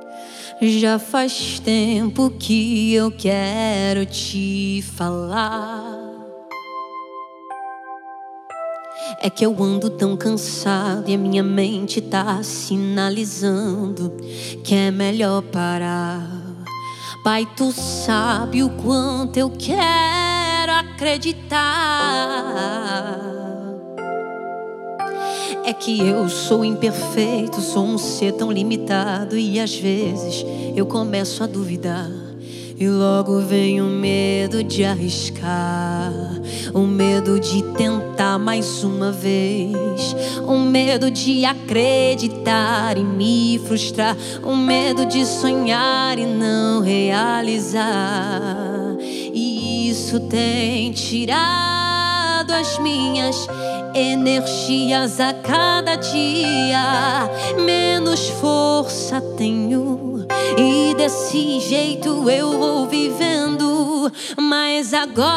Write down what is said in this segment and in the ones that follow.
Já faz tempo que eu quero te falar. É que eu ando tão cansado e a minha mente tá sinalizando que é melhor parar. Pai, tu sabe o quanto eu quero acreditar. É que eu sou imperfeito, sou um ser tão limitado, e às vezes eu começo a duvidar. E logo vem o medo de arriscar, o medo de tentar mais uma vez, o medo de acreditar e me frustrar, o medo de sonhar e não realizar. E isso tem tirado as minhas energias a cada dia. Menos força tenho e desse jeito eu vou vivendo. Mas agora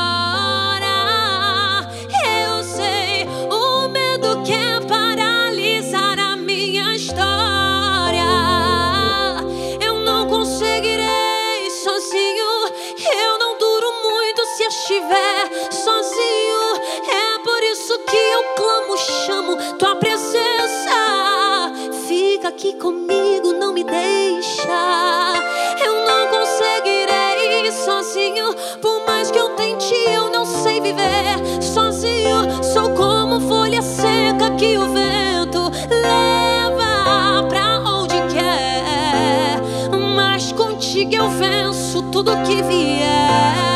eu sei, o medo quer paralisar a minha história. Eu não conseguirei sozinho, eu não duro muito se estiver sozinho. É por isso que eu clamo, chamo tua presença. Fica aqui comigo, não me deixa. Eu não conseguirei sozinho, por mais que eu tente, eu não sei viver sozinho. Sou como folha seca que o vento leva pra onde quer, mas contigo eu venço tudo que vier.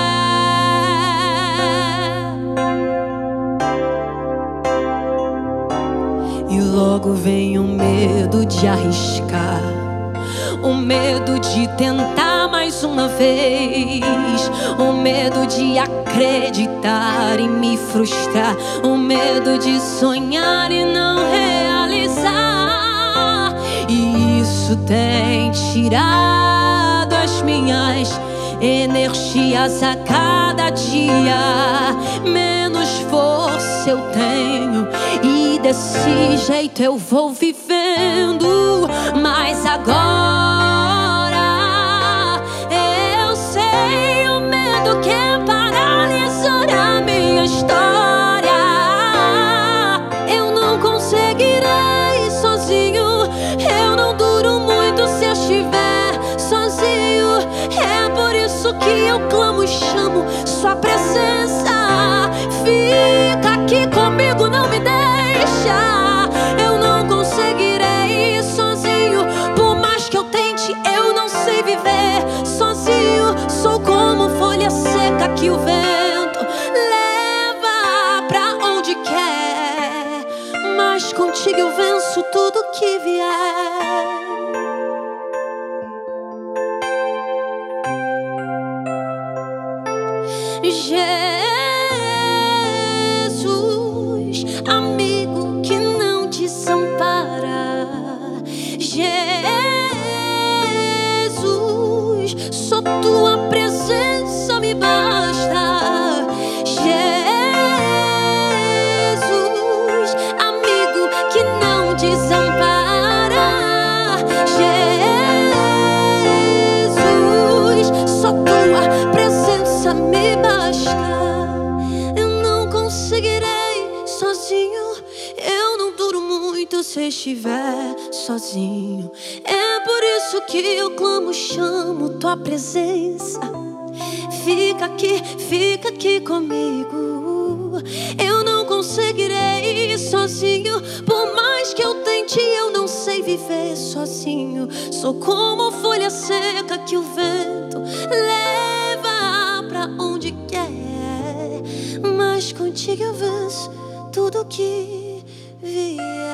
E logo vem o medo de arriscar, o medo de tentar mais uma vez, o medo de acreditar e me frustrar, o medo de sonhar e não realizar. E isso tem tirado as minhas energias a cada dia. Menos força eu tenho e desse jeito eu vou vivendo. Mas agora eu sei, o medo quer paralisar a minha história. Eu não conseguirei sozinho, eu não duro muito se eu estiver sozinho. É por isso que eu clamo e chamo sua presença. Fica aqui comigo, não me deixa. Eu não conseguirei sozinho, por mais que eu tente, eu não sei viver sozinho. Sou como folha seca que o vento leva pra onde quer, mas contigo eu venço tudo que vier. Jesus, amigo que não desampara. Jesus, só tua presença me basta. Jesus, amigo que não desampara. Jesus, só tua presença me basta. Eu não conseguirei sozinho, eu não duro muito se estiver sozinho. É por isso que eu clamo, chamo tua presença. Fica aqui comigo. Eu não conseguirei sozinho, por mais que eu tente, eu não sei viver sozinho. Sou como folha seca que o vento leva pra onde quer, mas contigo eu venço tudo que vier.